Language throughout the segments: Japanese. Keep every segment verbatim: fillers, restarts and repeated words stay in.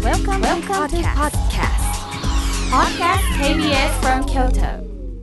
Welcome, Welcome to podcast. Podcast ケービーエス from Kyoto.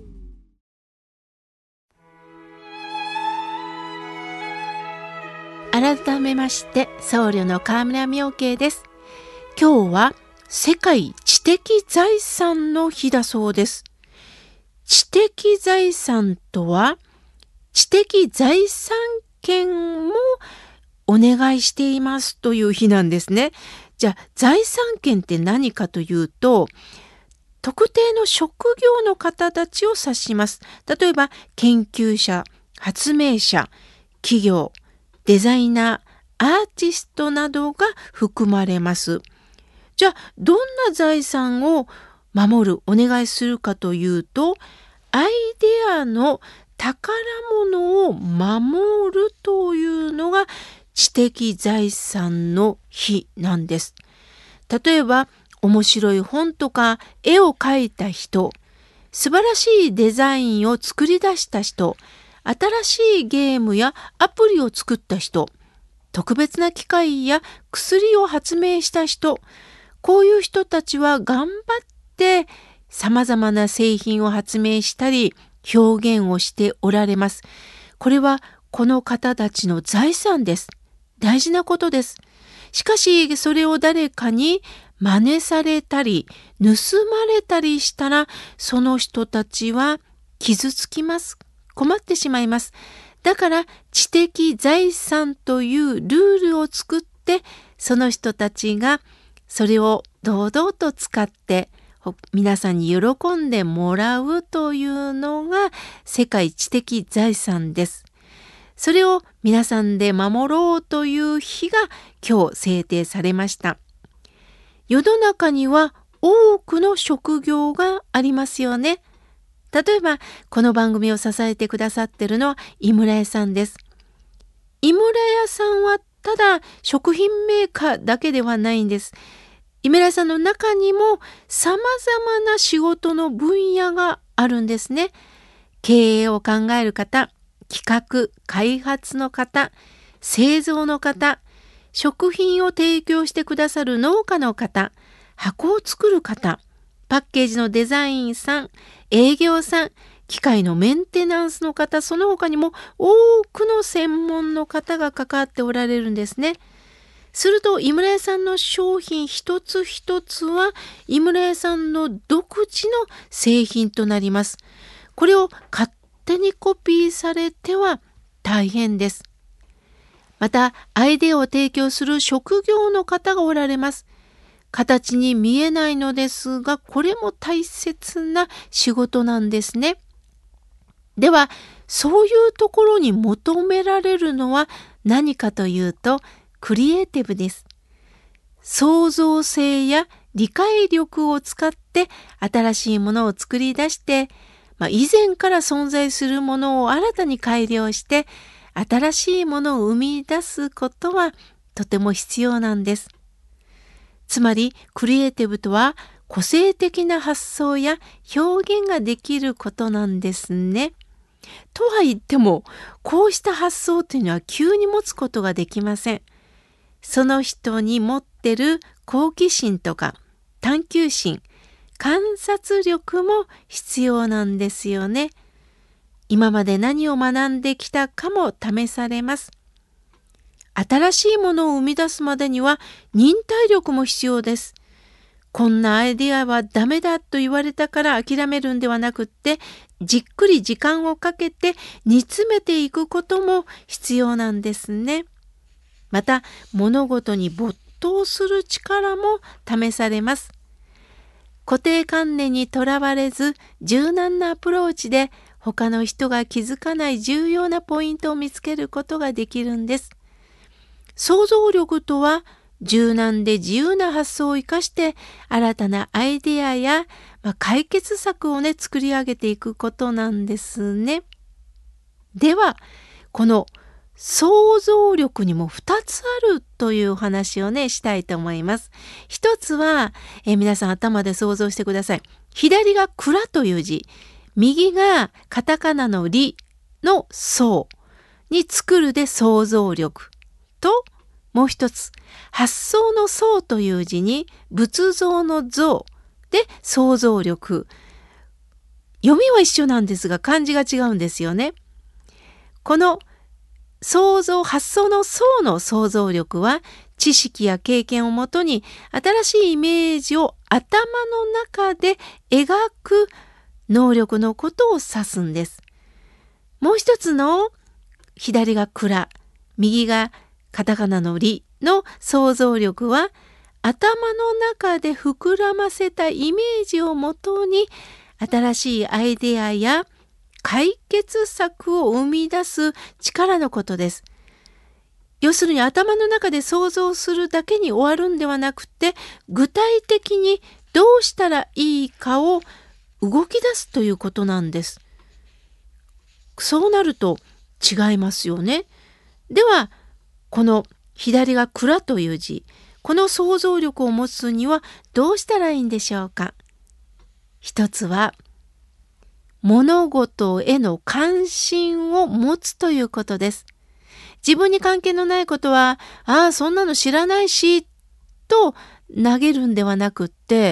改めまして僧侶の河村妙慶です。今日は世界知的財産の日だそうです。知的財産とは知的財産権もお願いしていますという日なんですね。じゃあ財産権って何かというと、特定の職業の方たちを指します。例えば研究者、発明者、企業、デザイナー、アーティストなどが含まれます。じゃあどんな財産を守る、お願いするかというと、アイデアの宝物を守るというのが知的財産の日なんです。例えば面白い本とか絵を描いた人、素晴らしいデザインを作り出した人、新しいゲームやアプリを作った人、特別な機械や薬を発明した人、こういう人たちは頑張って様々な製品を発明したり表現をしておられます。これはこの方たちの財産です。大事なことです。しかしそれを誰かに真似されたり盗まれたりしたら、その人たちは傷つきます。困ってしまいます。だから知的財産というルールを作って、その人たちがそれを堂々と使って皆さんに喜んでもらうというのが世界知的財産です。それを皆さんで守ろうという日が今日制定されました。世の中には多くの職業がありますよね。例えばこの番組を支えてくださっているのは井村屋さんです。井村屋さんはただ食品メーカーだけではないんです。井村屋さんの中にも様々な仕事の分野があるんですね。経営を考える方、企画・開発の方、製造の方、食品を提供してくださる農家の方、箱を作る方、パッケージのデザインさん、営業さん、機械のメンテナンスの方、その他にも多くの専門の方が関わっておられるんですね。すると井村屋さんの商品一つ一つは井村屋さんの独自の製品となります。これを勝手にコピーされては大変です。またアイデアを提供する職業の方がおられます。形に見えないのですが、これも大切な仕事なんですね。ではそういうところに求められるのは何かというと、クリエイティブです。創造性や理解力を使って新しいものを作り出して、まあ、以前から存在するものを新たに改良して新しいものを生み出すことはとても必要なんです。つまりクリエイティブとは個性的な発想や表現ができることなんですね。とは言ってもこうした発想というのは急に持つことができません。その人に持ってる好奇心とか探求心、観察力も必要なんですよね。今まで何を学んできたかも試されます。新しいものを生み出すまでには忍耐力も必要です。こんなアイデアはダメだと言われたから諦めるんではなくって、じっくり時間をかけて煮詰めていくことも必要なんですね。また物事に没頭する力も試されます。固定観念にとらわれず柔軟なアプローチで他の人が気づかない重要なポイントを見つけることができるんです。想像力とは柔軟で自由な発想を生かして新たなアイデアや、まあ、解決策をね作り上げていくことなんですね。ではこの想像力にもふたつあるというお話をねしたいと思います。一つは、えー、皆さん頭で想像してください。左が蔵という字、右がカタカナのリの想に作るで想像力と、 もう一つ、発想の想という字に仏像の像で想像力。読みは一緒なんですが漢字が違うんですよね。この想像、発想の想の想像力は知識や経験をもとに新しいイメージを頭の中で描く能力のことを指すんです。もう一つの左が蔵、右がカタカナのリの想像力は頭の中で膨らませたイメージをもとに新しいアイデアや解決策を生み出す力のことです。要するに頭の中で想像するだけに終わるんではなくて、具体的にどうしたらいいかを動き出すということなんです。そうなると違いますよね。では、この左が蔵という字、この想像力を持つにはどうしたらいいんでしょうか。一つは、物事への関心を持つということです。自分に関係のないことは、ああ、そんなの知らないし、と投げるんではなくって、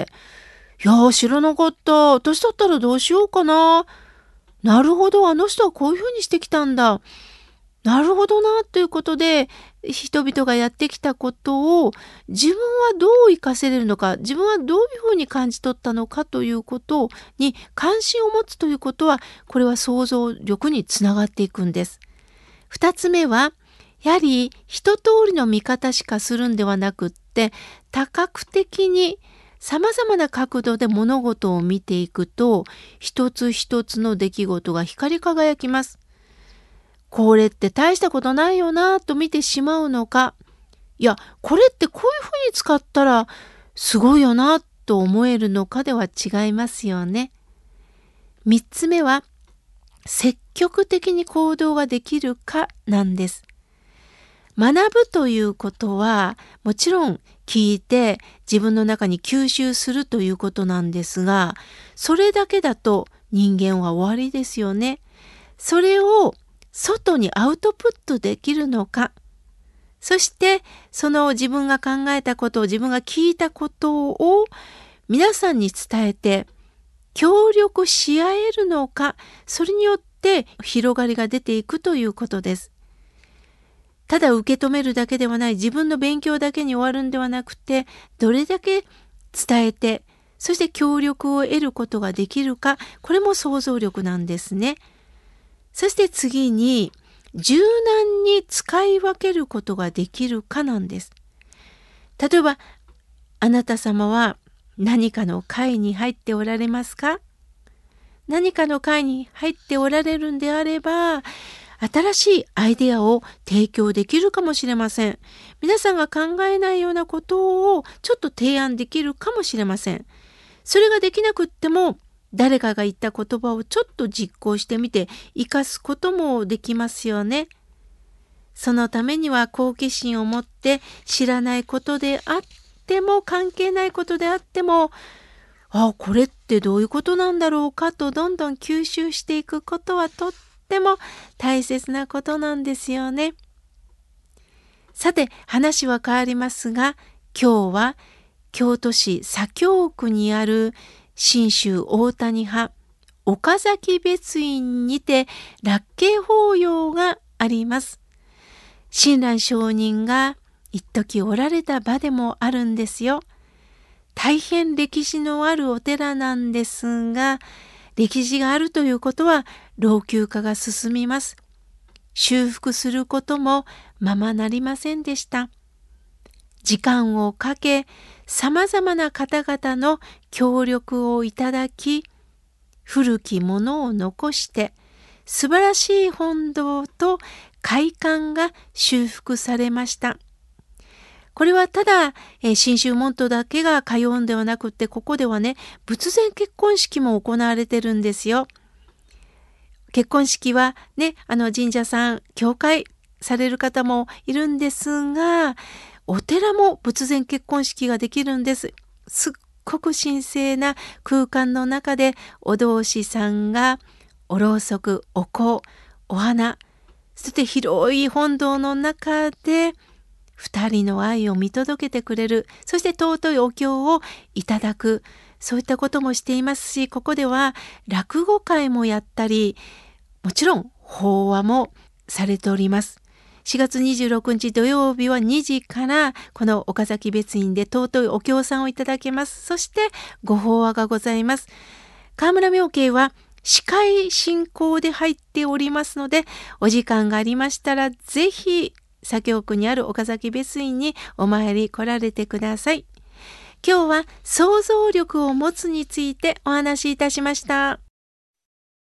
いやー、知らなかった。私だったらどうしようかな。なるほど、あの人はこういうふうにしてきたんだ。なるほどな、ということで、人々がやってきたことを自分はどう活かせれるのか、自分はどういうふうに感じ取ったのかということに関心を持つということは、これは想像力につながっていくんです。二つ目は、やはり一通りの見方しかするんではなくって、多角的に様々な角度で物事を見ていくと、一つ一つの出来事が光り輝きます。これって大したことないよなと見てしまうのか、いや、これってこういうふうに使ったらすごいよなと思えるのかでは違いますよね。三つ目は、積極的に行動ができるかなんです。学ぶということは、もちろん聞いて自分の中に吸収するということなんですが、それだけだと人間は終わりですよね。それを外にアウトプットできるのか。そしてその自分が考えたことを、自分が聞いたことを皆さんに伝えて協力し合えるのか。それによって広がりが出ていくということです。ただ受け止めるだけではない、自分の勉強だけに終わるんではなくて、どれだけ伝えて、そして協力を得ることができるか。これも想像力なんですね。そして次に、柔軟に使い分けることができるかなんです。例えば、あなた様は何かの会に入っておられますか？何かの会に入っておられるんであれば、新しいアイデアを提供できるかもしれません。皆さんが考えないようなことをちょっと提案できるかもしれません。それができなくっても、誰かが言った言葉をちょっと実行してみて生かすこともできますよね。そのためには好奇心を持って、知らないことであっても関係ないことであっても、あ、これってどういうことなんだろうかとどんどん吸収していくことはとっても大切なことなんですよね。さて、話は変わりますが、今日は京都市左京区にある信州大谷派岡崎別院にて楽慶法要があります。親鸞上人が一時おられた場でもあるんですよ。大変歴史のあるお寺なんですが、歴史があるということは老朽化が進みます。修復することもままなりませんでした。時間をかけ、さまざまな方々の協力をいただき、古きものを残して素晴らしい本堂と会館が修復されました。これはただ、えー、真宗門徒だけが通うんではなくって、ここではね、仏前結婚式も行われてるんですよ。結婚式はね、あの神社さん、教会される方もいるんですが、お寺も仏前結婚式ができるんです。すっごく神聖な空間の中で、お道士さんがおろうそく、お香、お花、そして広い本堂の中で二人の愛を見届けてくれる、そして尊いお経をいただく、そういったこともしていますし、ここでは落語会もやったり、もちろん法話もされております。しがつにじゅうろくにち土曜日はにじからこの岡崎別院で尊いお経さんをいただけます。そしてご法話がございます。河村妙慶は司会進行で入っておりますので、お時間がありましたらぜひ左京区にある岡崎別院にお参り来られてください。今日は想像力を持つについてお話しいたしました。